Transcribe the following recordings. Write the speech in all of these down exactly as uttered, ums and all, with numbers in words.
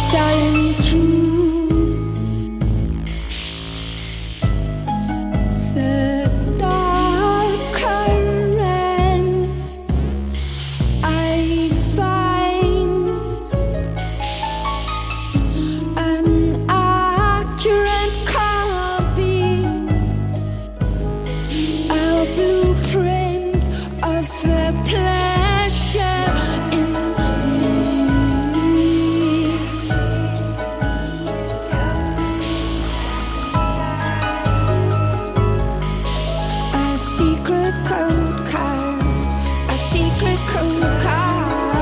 darling, through the dark currents, I find an accurate copy, a blueprint of the pleasure in me. A secret code carved, a secret code carved.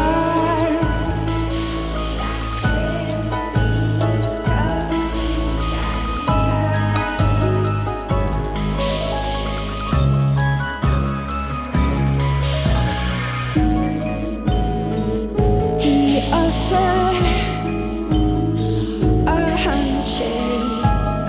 He offers a handshake,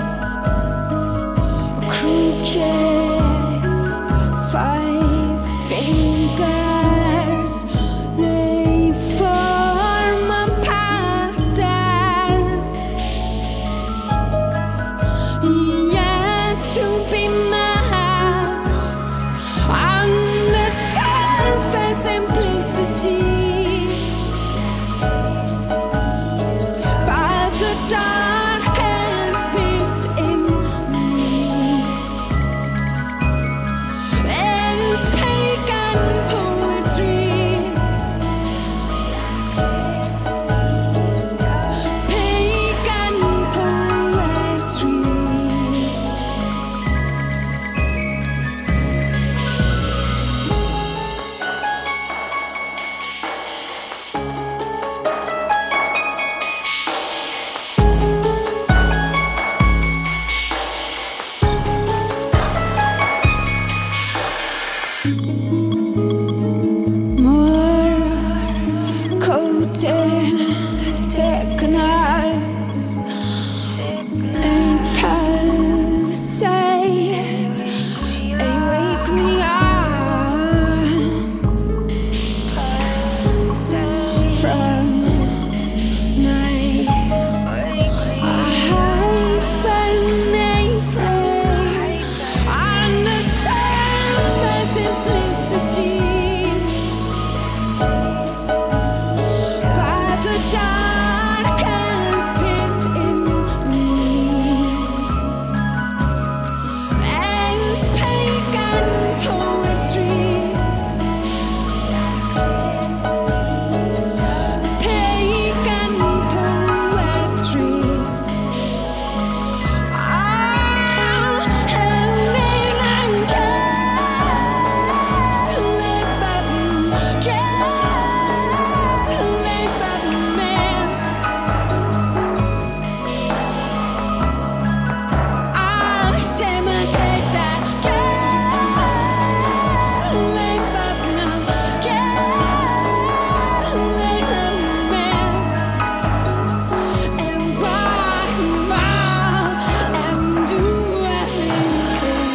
a crooked five fingers. They form a pattern yet to be matched on the surface simplicity. By the darkest pit in me is pagan poetry, pagan poetry. Morse coded signals, a pulsate, they wake me up from my hibernation on the surface simplicity. By the darkest pit in me is pagan poetry, pagan poetry. Ah, Helen and Kelly, Kelly, Batman. Ah, say my days are Kelly, Batman, Kelly, Batman. And rock and roll and do everything.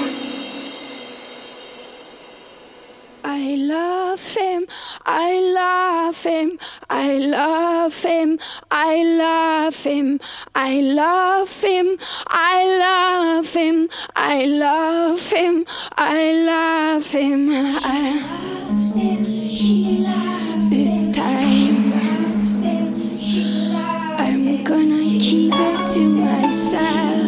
I love him, I love him, I love him, I love him, I love him, I love him, I love him, I love him. I this time I'm gonna keep it to myself.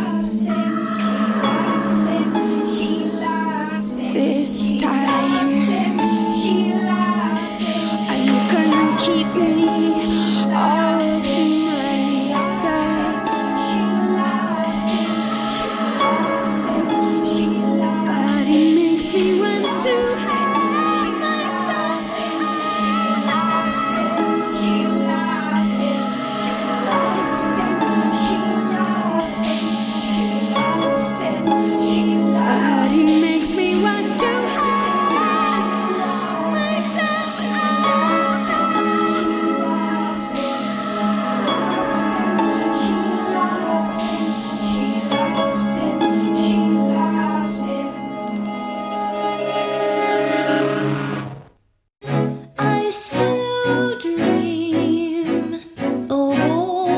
This time I'm gonna keep me all to myself. But it makes me want to hide myself. But it makes me want to hide myself. I still dream of all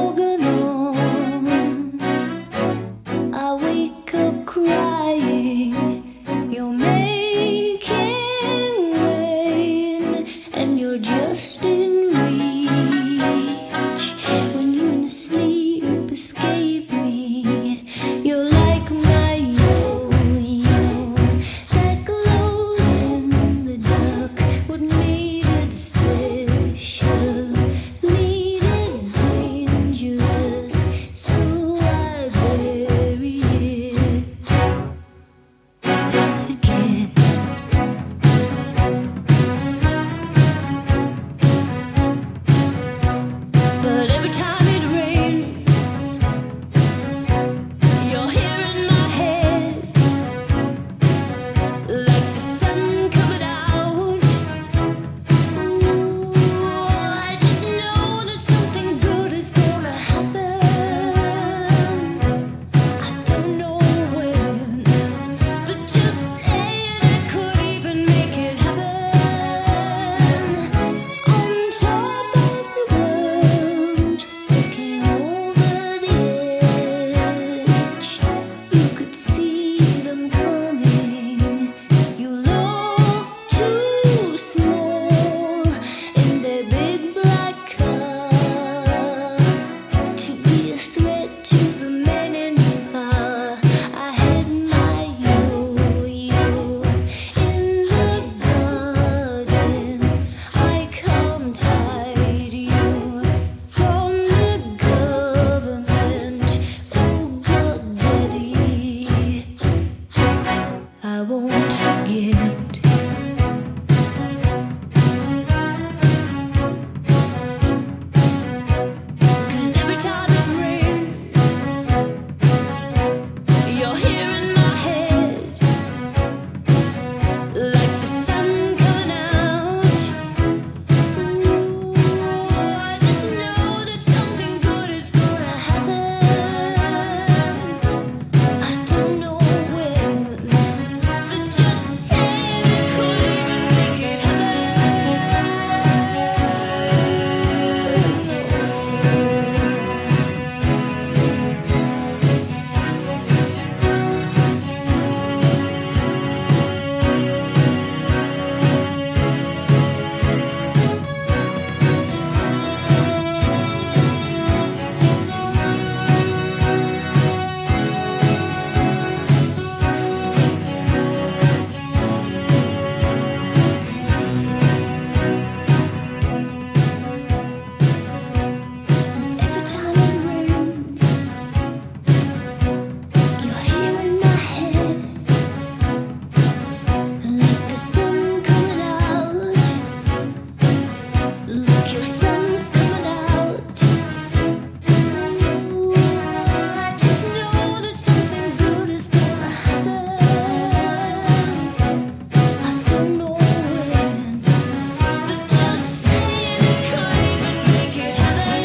just in reach. When you in sleep escape me, you're like my yo-yo that glowed in the dark. What made it special, made it dangerous, so I bury it and forget. But every time it rains, you're here in my head, like the sun coming out. Ooh, I just know that something good is gonna happen. I don't know when, but just saying it could even make it happen. On top of the world, looking over the edge, you could see them coming. You look too small in their big black car to be a threat to the men in power. I had my yo-yo in the garden. I can't hide you from the government. Oh God, Daddy, I won't forget. 'Cause every time it rains, you're here in my head, like the sun coming out. Ooh, I just know that something good is gonna happen. I don't know when, but just saying it could even make it happen. Every time it rains, you're here in my head, like the sun coming out. Look, your sun's coming out. Ooh, I just know that something good is gonna happen. I don't know when, but just saying it could even make it happen.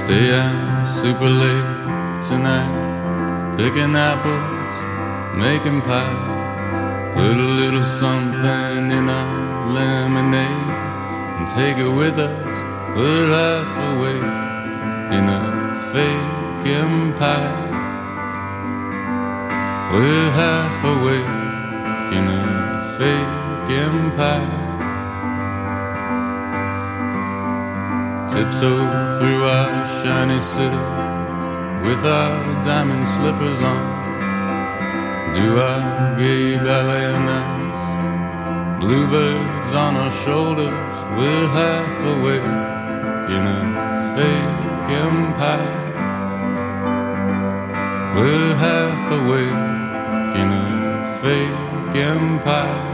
Stay out super late tonight, picking apples, making pies. Put a little something in our lemonade and take it with us. We're half awake in a fake empire. We're half awake in a fake empire. Tiptoe through our shiny city with our diamond slippers on. Do our gay ballet on ice. Bluebirds on our shoulders. We're half awake in a fake empire. We're half awake in a fake empire.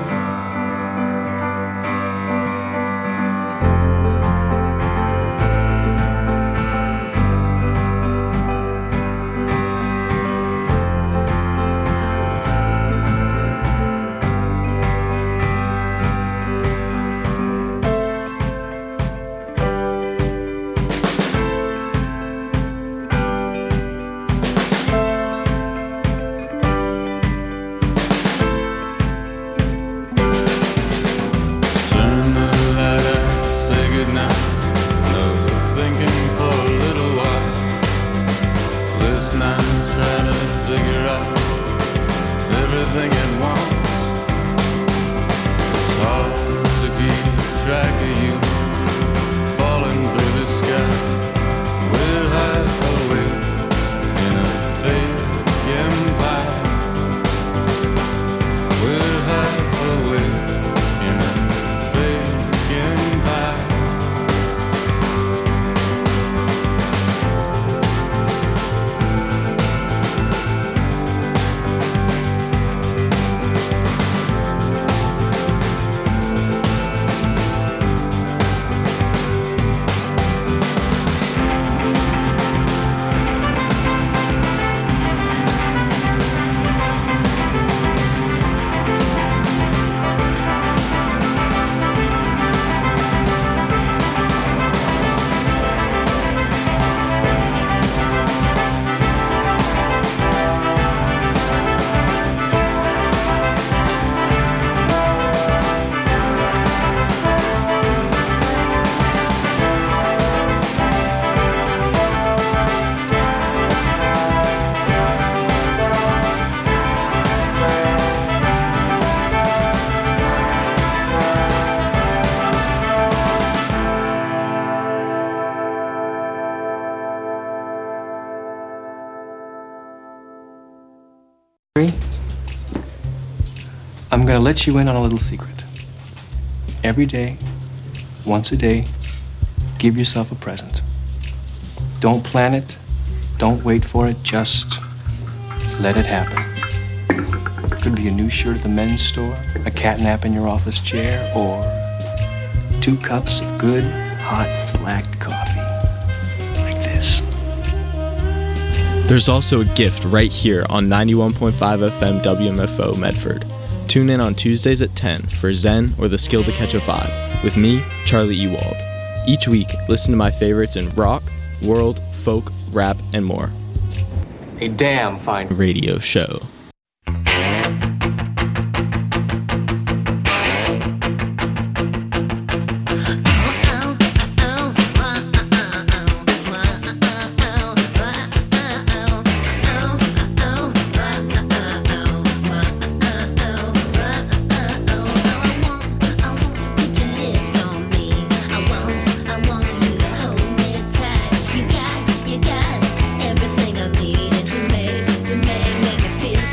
I'm gonna let you in on a little secret. Every day, once a day, give yourself a present. Don't plan it, don't wait for it, just let it happen. Could be a new shirt at the men's store, a cat nap in your office chair, or two cups of good, hot, black coffee. Like this. There's also a gift right here on ninety-one point five F M W M F O Medford. Tune in on Tuesdays at ten for Zen or the Skill to Catch a Vibe with me, Charlie Ewald. Each week, listen to my favorites in rock, world, folk, rap, and more. A damn fine Radio show. Everything I needed to make, to make, make me feel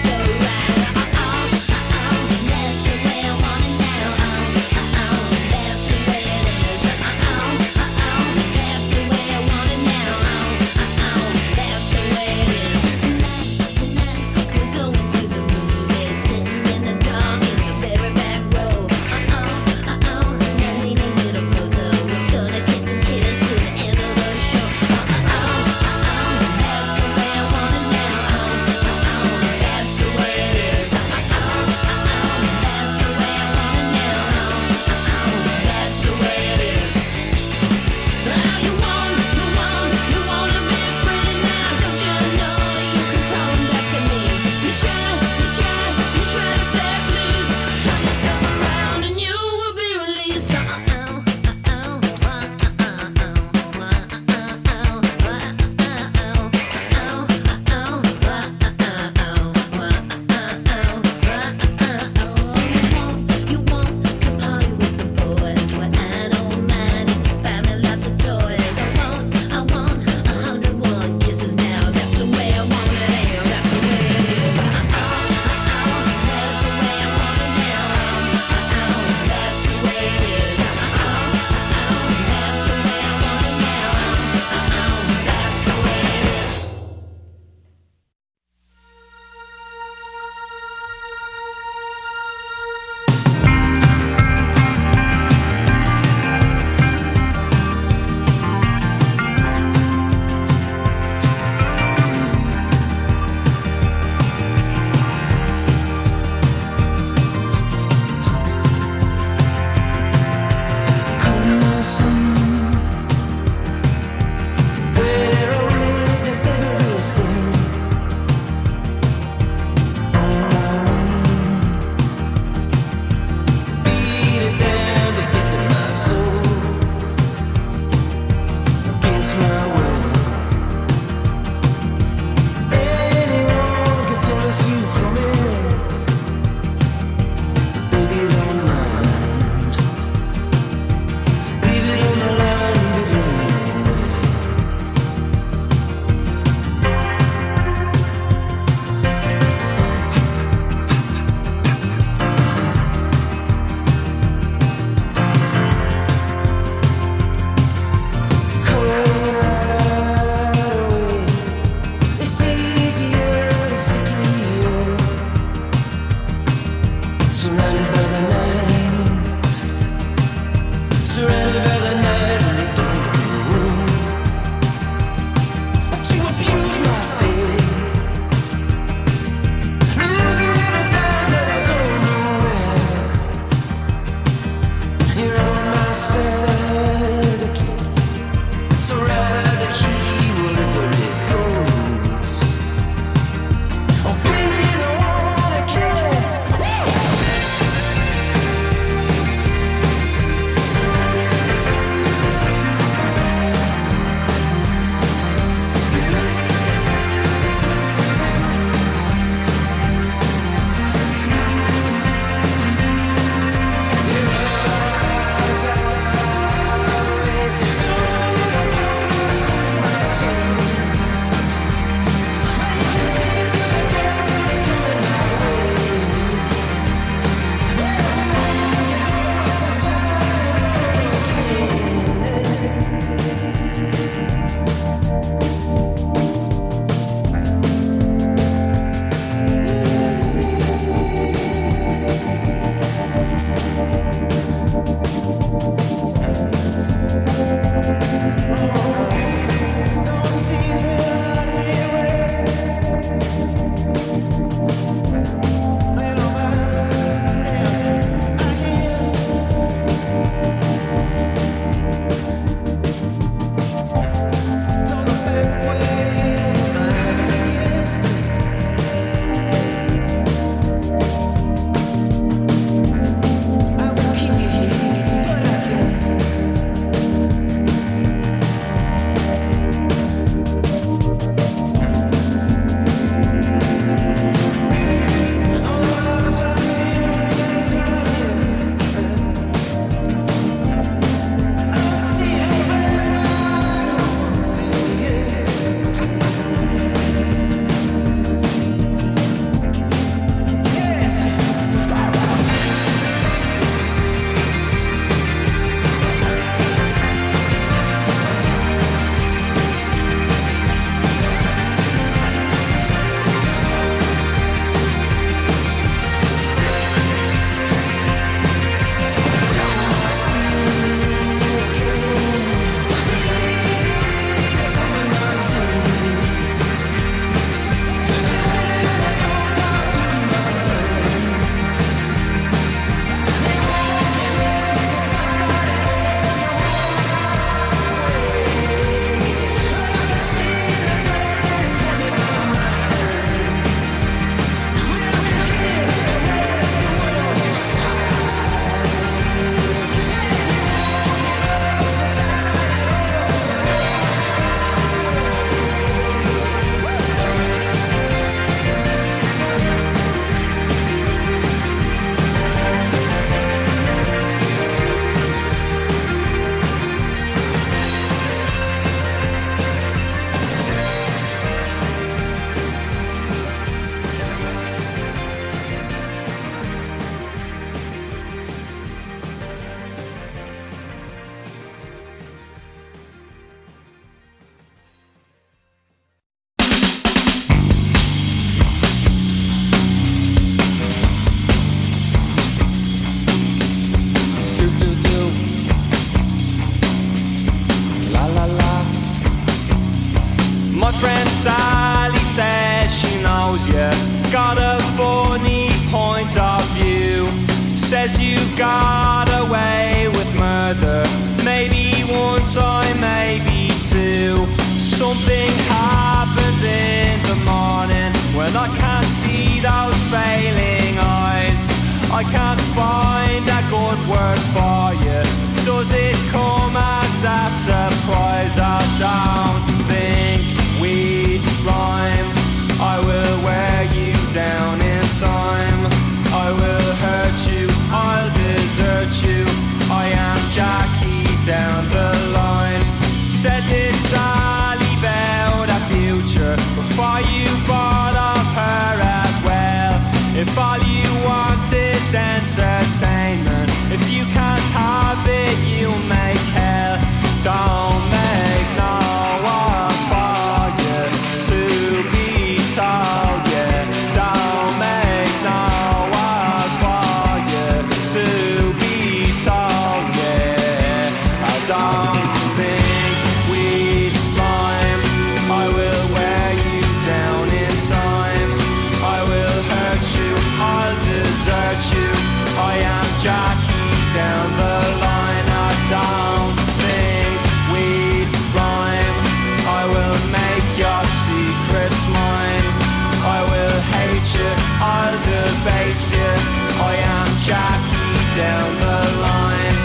says you've got away with murder. Maybe one time, maybe two. Something happens in the morning when I can't see those failing eyes. I can't find a good word for you. Does it come as a surprise? I don't think we'd rhyme. I will wear you down in time. I will hurt you, I'll desert you. I am Jackie down the line. Said this Sally about a future before you bought off her as well. If all you want is entertainment, if you can't have it, you make hell. Don't make no one for you to be told, yeah. Don't make no one for you to be told, yeah. I don't think we'd rhyme. I will wear you down in time. I will hurt you, I'll desert you. I am Jackie down the line. I don't think we'd rhyme. I will make your secrets mine. I will hate you, I'll debase you. I am Jackie down the line.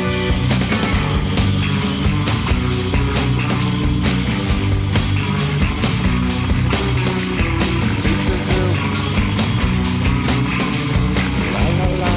Do, do, do. La, la, la.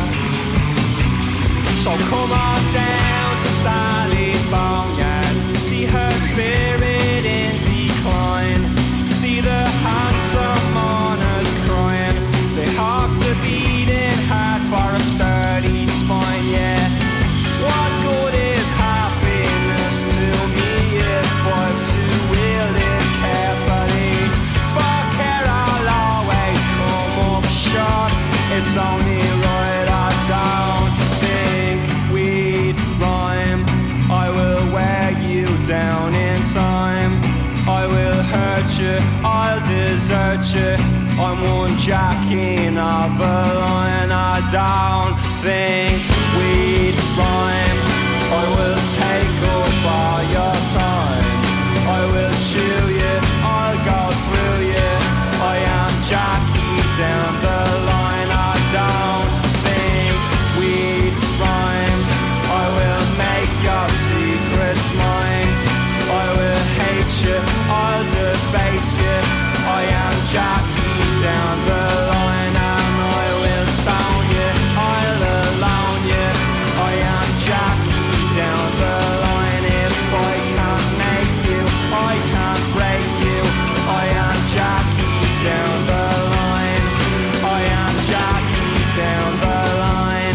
So come on down to Sally's boneyard. See her spirit in decline. See the handsome mourners crying. They have to beating hard for a sturdy spine, yeah. What good is happiness to me if I'm to wield it carefully? For care I'll always come up short. It's only right I don't think we'd rhyme. I will wear you down in time. I will hurt you, I'll desert you. I'm one jacking of a line. I don't think we'd rhyme. I will take up all your time. I will chew you, I'll go through you. I am Jackie down the line. I don't think we'd rhyme. I will make your secrets mine. I will hate you, I'll debase you. I am Jackie down the line. And I will stone you, I'll alone you. I am Jackie down the line. If I can't make you, I can't break you. I am Jackie down the line. I am Jackie down the line.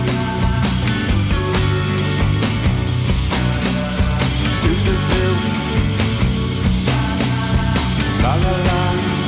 Do do do. La la la.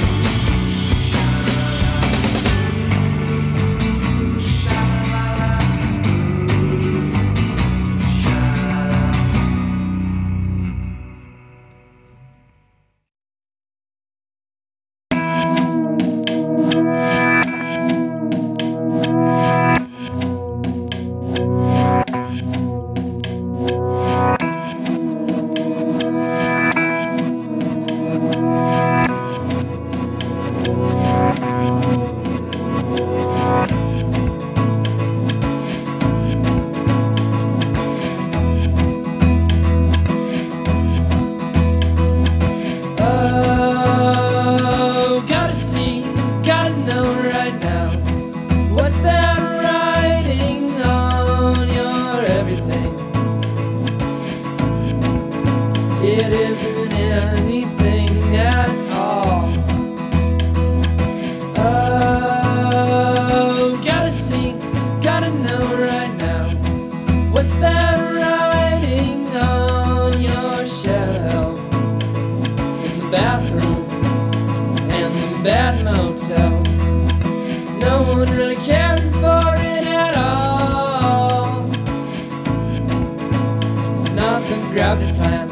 Oh, gotta see, gotta know right now. What's that writing on your everything? It isn't anything at all. Oh, gotta see, gotta know right now. What's that writing on your shelf? In the bathrooms and the bad motels, no one really cared for it at all. Nothing grabbed a plan.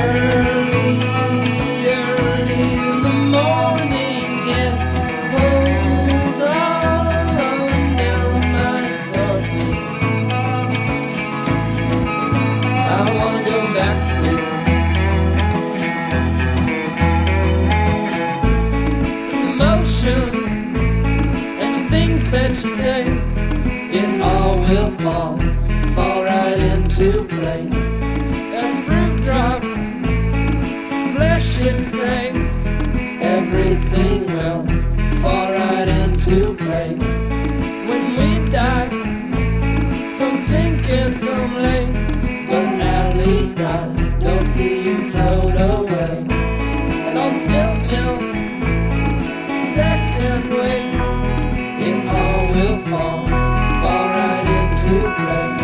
Early, early in the morning, and pulled emotions and the things that you say, it all will fall, fall right into place. As fruit drops, flesh it sinks, everything will fall right into place. When we die, some sink and some lay, but at least I don't see you float away. And all the spilled milk, sex and weight, it all will fall, fall right into place.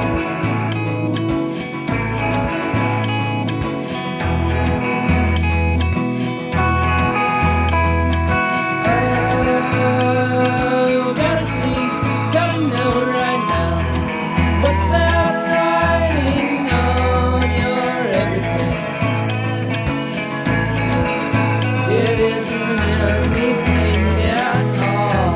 Oh, gotta see, gotta know right now, what's that writing on your everything? It isn't anything at all.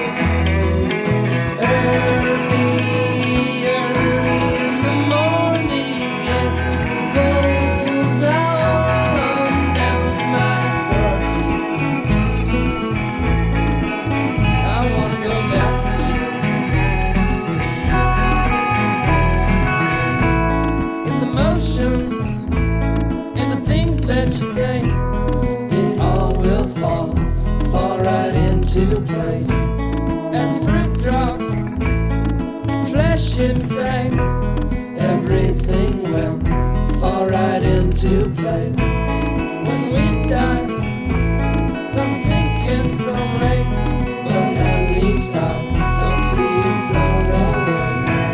Early, early in the morning, it goes on down my sore feet. I wanna go back to sleep. In the motions and the things that you say, it all will fall, fall right into place. As fruit drops, flesh it sinks, everything will fall right into place. When we die, some sink and some lay, but at least I don't see you float away.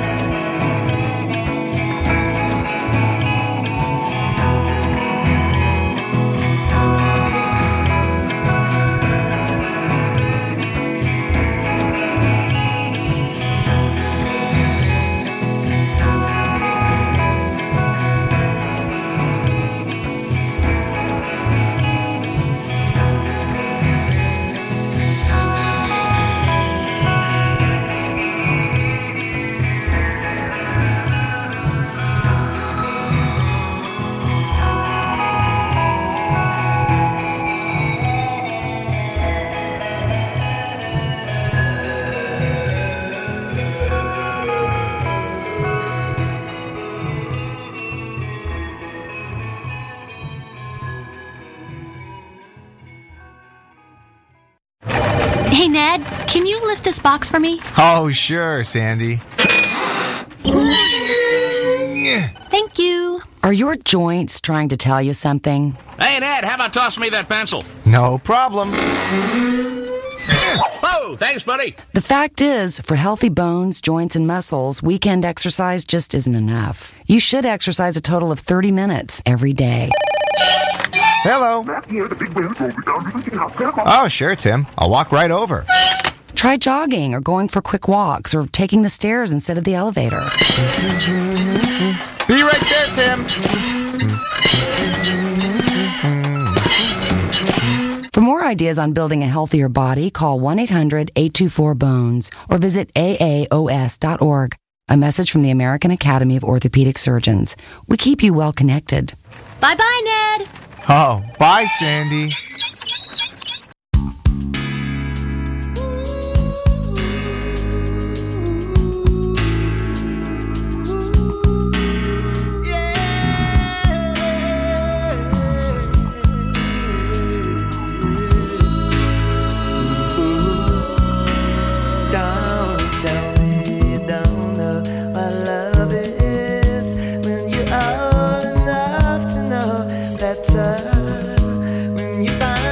Hey, Ned, can you lift this box for me? Oh, sure, Sandy. Thank you. Are your joints trying to tell you something? Hey, Ned, how about tossing me that pencil? No problem. Oh, thanks, buddy. The fact is, for healthy bones, joints, and muscles, weekend exercise just isn't enough. You should exercise a total of thirty minutes every day. Hello. Oh, sure, Tim. I'll walk right over. Try jogging or going for quick walks or taking the stairs instead of the elevator. Be right there, Tim. For more ideas on building a healthier body, call one eight hundred eight two four bones or visit A A O S dot org. A message from the American Academy of Orthopedic Surgeons. We keep you well connected. Bye-bye, Ned. Oh, bye, Sandy. When you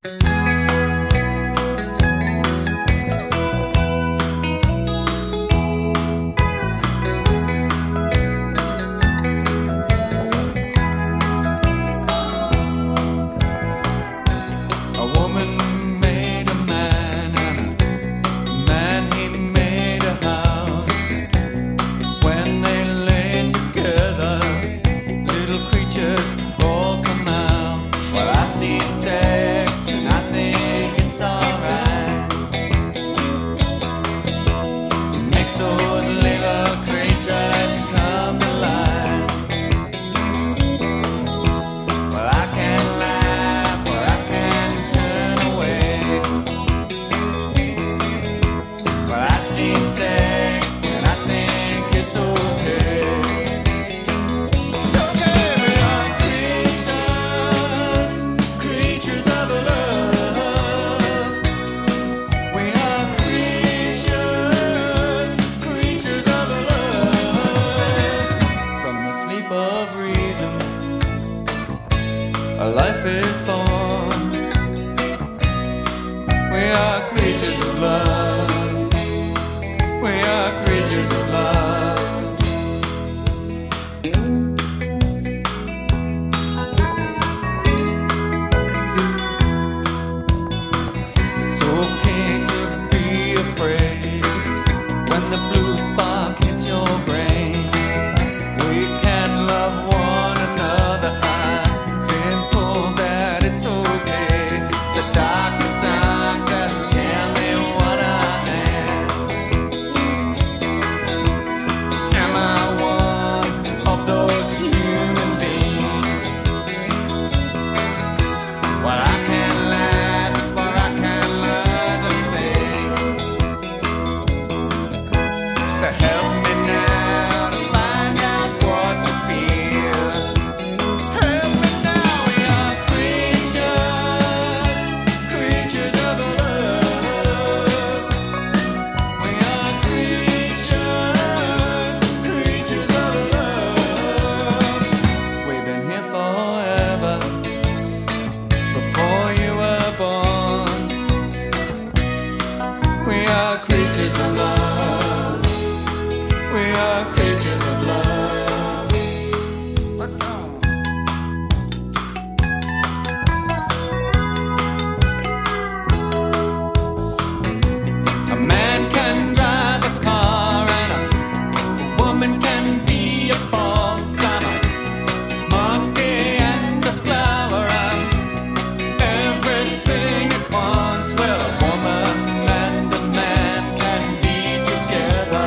A woman made a man, and a man he made a house. When they lay together, little creatures all come out. Well, I see sex and I think it's alright. It makes those little creatures come to life. Well, I can laugh or I can turn away. Well, I see sex and I think it's okay. It's okay, we are creatures, creatures of love. We are creatures, creatures of love. From the sleep of reason, a life is born. We are creatures of love. We are creatures of love. It's okay to be afraid when the blue spark hits your brain. We can love one another. I've been told that it's okay. So doctor, doctor, tell me what I am. Am I one of those human beings? Well, I can laugh or I can learn to think. So help me now to find out what you feel. Help me now, we are creatures, creatures of love. We are creatures, creatures of love. We've been here forever, before you were born. We are creatures of love. We are creatures of love. A man can drive a car and a woman can be a boss. I'm a monkey and a flower. I'm everything at once. Well, a woman and a man can be together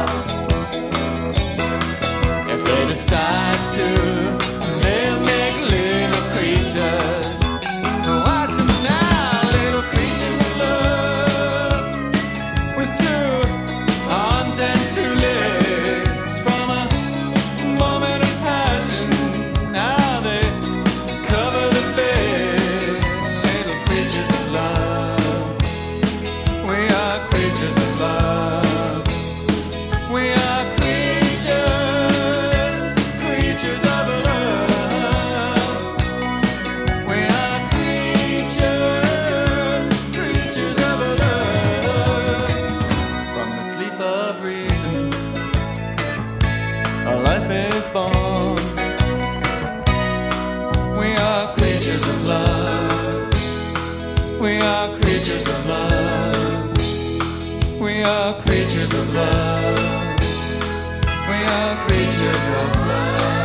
if they decide to. They'll make little creatures. Watch them now, little creatures of love, with two arms and two legs. From a moment of passion, now they cover the bed. Little creatures of love. We are creatures of love. We are creatures, creatures of love. We are creatures, creatures of love. From the sleep of reason, a life is born. We are creatures of love. We are creatures of love. We are creatures of love. We are creatures of love.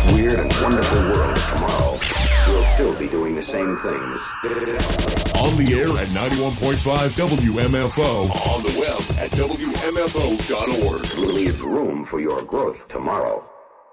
this weird and wonderful world of tomorrow, we'll still be doing the same things. On the air at ninety-one point five W M F O. On the web at W M F O dot org. We'll leave room for your growth tomorrow.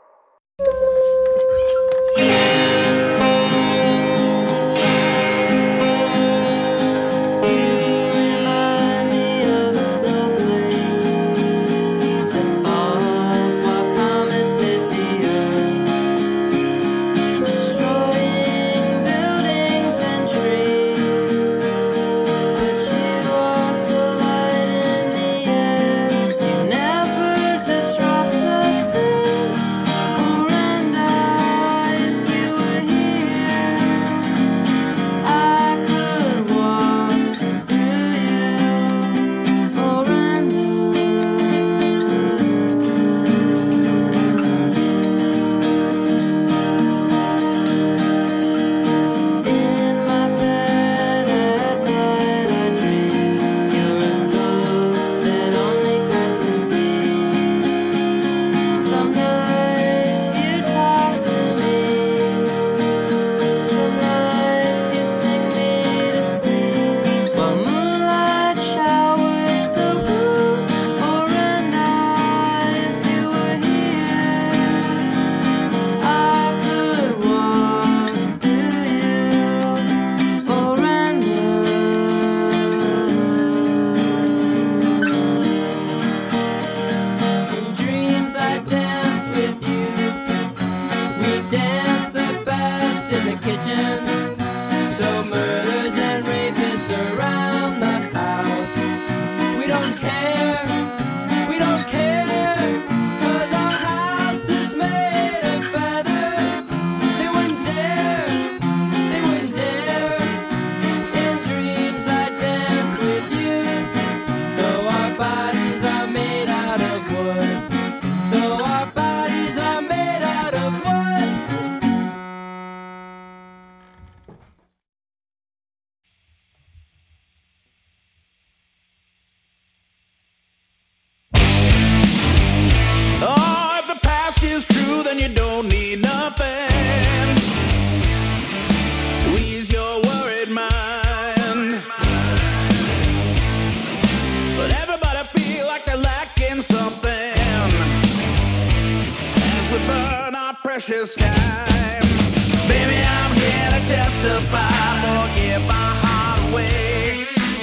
Precious time. Baby, I'm here to testify. Forgive my heart away.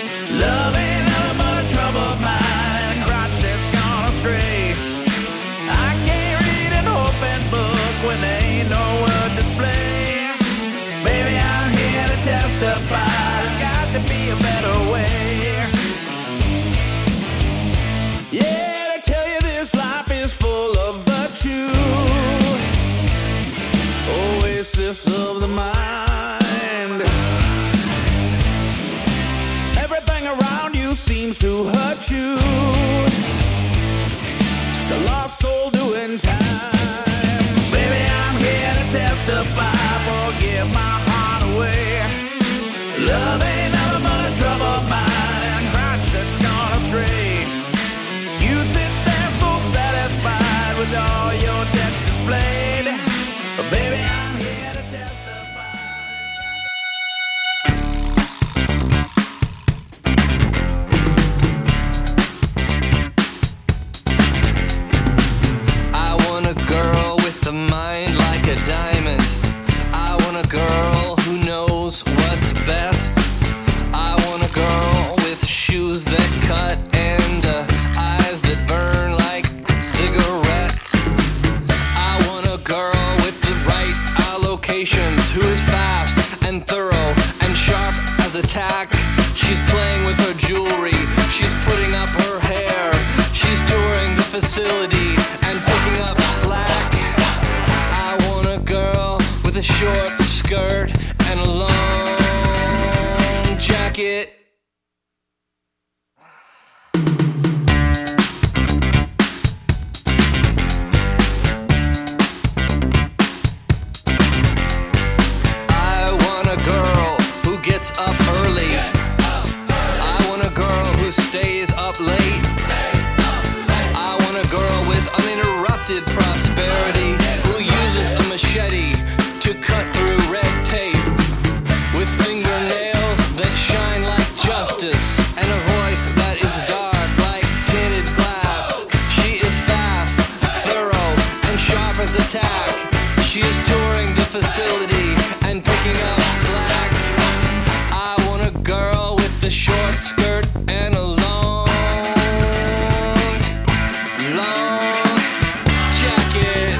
Love ain't nothing but a trouble of mine and a crotch that's gone astray. I can't read an open book when there ain't no word display. Baby, I'm here to testify. There's got to be a better way. Yeah, to tell you this life is full of virtue. Oasis of the mind. Everything around you seems to hurt you. Still lost soul doing time. Baby, I'm here to testify. Forgive my heart away. Love ain't nothing but a trouble of mine and a crotch that's gone astray. You sit there so satisfied with all your debts displayed. But baby, I'm here to testify. I want a girl with a mind like a diamond. I want a girl who knows what's best. I want a girl with shoes that cut and uh, eyes that burn like cigarettes. I want a girl with the right allocations, who is fast and thorough and sharp as a tack. She's playing with her jewelry, she's putting up her hair, she's touring the facility and picking up slack. I want a girl with a short skirt and a long jacket. I want a girl who gets up early. I want a girl who stays up late. I want a girl with uninterrupted prosperity, who uses a machine She is touring the facility and picking up slack. I want a girl with a short skirt and a long, long jacket.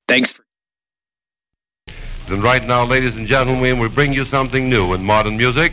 Thanks for. And right now, ladies and gentlemen, we bring you something new in modern music.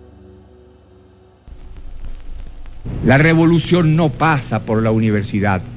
La revolución no pasa por la universidad.